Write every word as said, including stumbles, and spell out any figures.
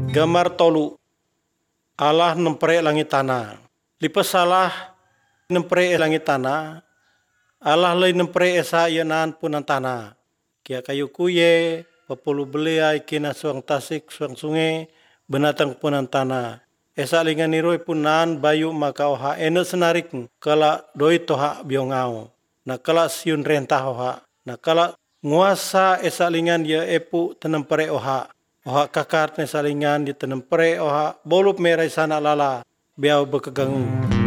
Gambar tolu. Allah nempere langit tanah. Lipas Allah nempere langit tanah. Allah lay nempere esa yanan punan tanah. Kia kayu kuye, papulu belia ikina suang tasik, suang sungai, benatang punan tanah. Esa lingan niroi punan bayu maka oha ene senarik kala doi toha biongau. Na kala siun rentah oha. Na kala nguasa esa lingan dia epu tenempere oha. Oha kakart ne salingan di tenempere oha bolup merai sana lala biau bekegangu.